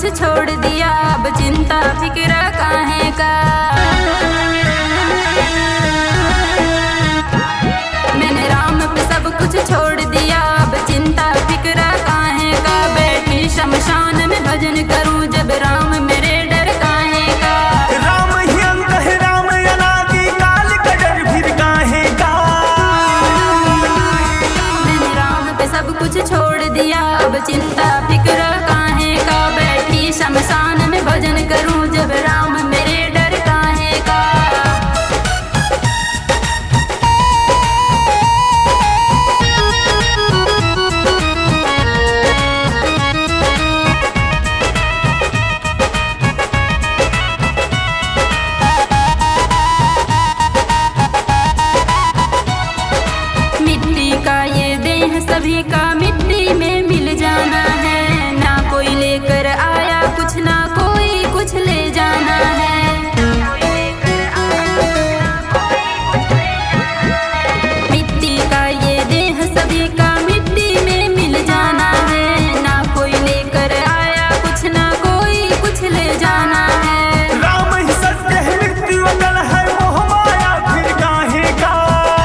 कुछ छोड़ दिया, अब चिंता फिक्र काहे का। मैंने राम पे सब कुछ छोड़ दिया, अब चिंता फिक्र काहे का। बैठी शमशान में भजन करूं जब राम मेरे डर काहे का। राम ही अंत है, राम अनादि काल का डर फिर काहे का। मैंने राम पे सब कुछ छोड़ दिया, अब चिंता फिक्र काहे का। बैठी शमशान में भजन करूं जब राम मेरे डर काहे का। मिट्टी का ये देह सभी का मिट्टी में मिल जाना है। ना कोई लेकर आया कुछ, ना कोई कुछ ले जाना है। मिट्टी का ये देह सभी का मिट्टी में मिल जाना है। ना कोई लेकर आया कुछ, ना कोई कुछ ले जाना है। राम ही सत्य है, मृत्यु अकल है, मोह माया फिर काहे का।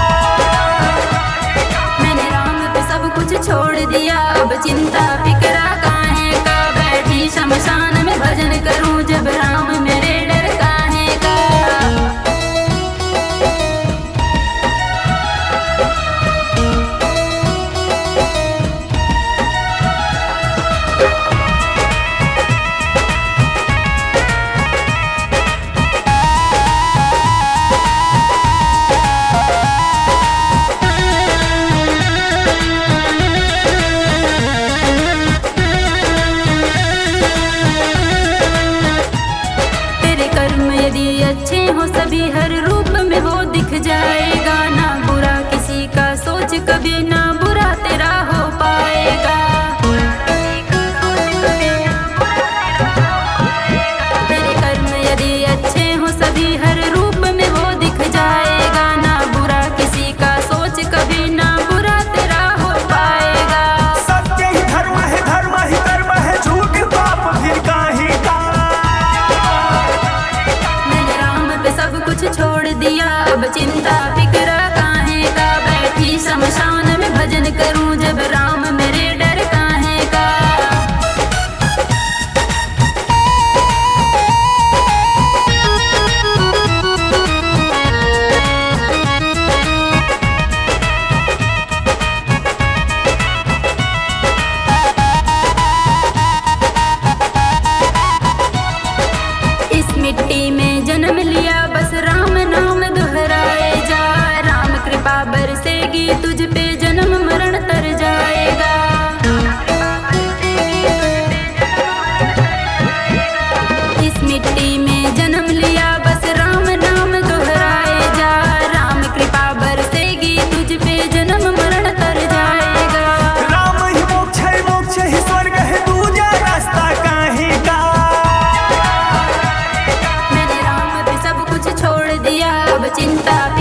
मैंने राम पे सब कुछ छोड़ दिया, अब चिंता फिक्र काहे का। बैठी शमशान में भजन करूं जब राम मेरे डर काहे का। तेरे कर्म यदि अच्छे हो सभी हर रूप में वो दिख जाएगा। ना बुरा किसी का सोच कभी, ना बुरा तेरा हो पाएगा। तेरे कर्म यदि अच्छे हो सभी हर रूप में वो दिख जाएगा। ना बुरा किसी का सोच कभी, ना बुरा तेरा हो पाएगा। सत्य ही धर्म है, धर्म ही कर्म है, झूठ पाप फिर काहे का। मैंने राम पे सब कुछ छोड़ दिया, अब चिंता फिक्र काहे का। बैठी शमशान में भजन करूं जब राम मेरे डर काहे का। इस मिट्टी में जन्म लिया, बस राम नाम दोहराए जा। राम कृपा बरसेगी तुझ पे, जन्म मरण तर जाएगा। इस मिट्टी में जन्म लिया, बस राम नाम दोहराए जा। राम कृपा बरसेगी तुझ पे, जन्म मरण तर जाएगा। राम ही मोक्ष है, मोक्ष ही स्वर्ग है, दूजा रास्ता काहे का। मैंने राम पे सब कुछ छोड़ दिया, अब चिंता